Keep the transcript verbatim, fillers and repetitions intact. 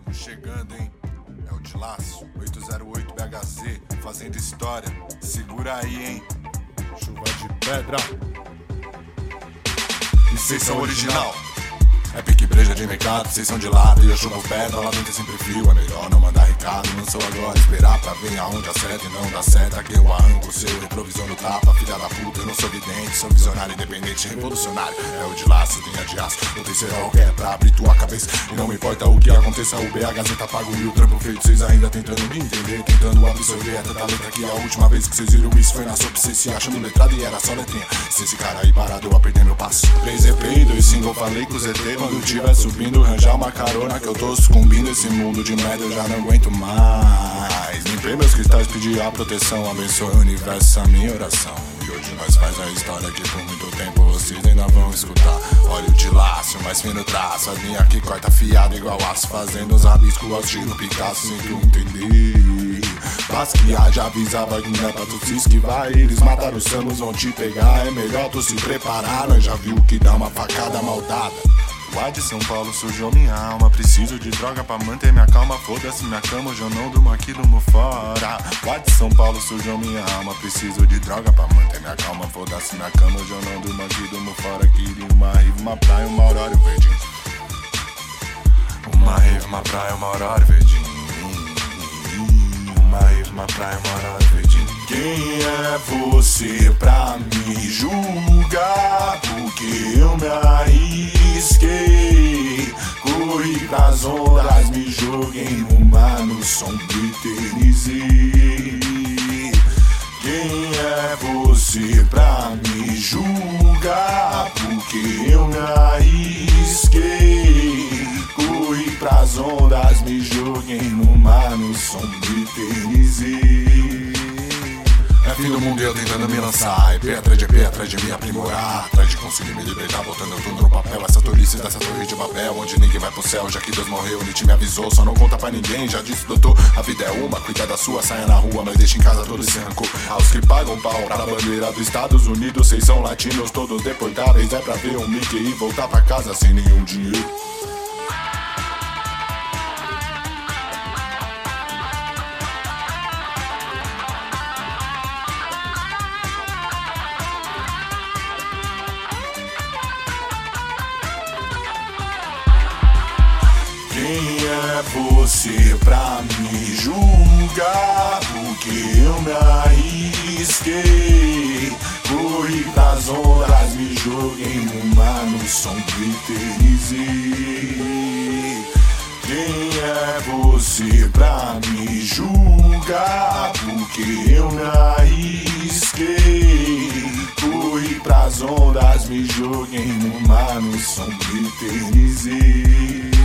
Estamos chegando, hein? É o de laço, oito zero oito B H Z, fazendo história. Segura aí, hein? Chuva de pedra. E cês são original. É pique breja de mercado, cês são de lado e eu chuvo pedra. Lá dentro é sempre frio, é melhor não mandar recado. Não sou agora esperar pra ver aonde acerta e não dá seta. Que eu arranco o seu retrovisor no tapa. Filha da puta, eu não sou vidente, sou visionário, independente, revolucionário. É o de laço, linha de aço, eu tenho serol que é pra abrir tua cabeça. E não me importa o que aconteça, o B H Z tá pago e o trampo feito. Cês ainda tentando me entender, tentando absorver a tanta letra. Que a última vez que cês viram isso foi na sopa. Cês se achando letrado e era só letrinha. Se esse cara aí parado eu a perder meu passo. três E P e dois single, falei com o Z T. Quando tiver subindo, arranjar uma carona que eu tô sucumbindo. Esse mundo de merda eu já não aguento mais. Limpei meus cristais, pedi a proteção. Abençoe o universo, a minha oração. E hoje nós faz a história que por muito tempo vocês ainda vão escutar. Óleo de laço, mais fino traço. A linha que corta fiada igual aço. Fazendo os rabiscos ao estilo Picasso. Sem tu entender. Basquiat já avisava que não é pra tu se esquivar. Eles mataram os Samus, vão te pegar. É melhor tu se preparar. Nós já viu que dá uma facada maldada. Lá de São Paulo sujou minha alma. Preciso de droga pra manter minha calma. Foda-se minha cama, hoje eu não durmo aqui, durmo fora. Lá de São Paulo sujou minha alma. Preciso de droga pra manter minha calma. Foda-se minha cama, hoje eu não durmo aqui, durmo fora. Queria uma rave, uma praia, uma aurora verde. Uma rave, uma praia, uma aurora verde. Uma rave, uma praia, uma aurora verde. Quem é você pra me julgar? Porque eu me arrisquei. Corri pras ondas, me joguei no mar, no som eternizei. Quem é você pra me julgar? Porque eu me arrisquei. Corri pras ondas, me joguei no mar, no som eternizei. É fim do mundo eu tentando me lançar. É pé atrás de pé, atrás de me aprimorar. Atrás de conseguir me libertar, botando tudo no papel. Essa tolice dessa torre de Babel, onde ninguém vai pro céu, já que Deus morreu, Nietzsche me avisou. Só não conta pra ninguém, já disse doutor. A vida é uma, cuida da sua, saia na rua, mas deixa em casa todo esse rancor. Aos que pagam pau pra bandeira dos Estados Unidos, cês são latinos, todos deportáveis. É pra ver um Mickey e voltar pra casa sem nenhum dinheiro. Quem é você pra me julgar? Porque eu me arrisquei. Corri pras ondas, me joguei no mar, no som eternizei. Quem é você pra me julgar? Porque eu me arrisquei. Corri pras ondas, me joguei no mar, no som eternizei.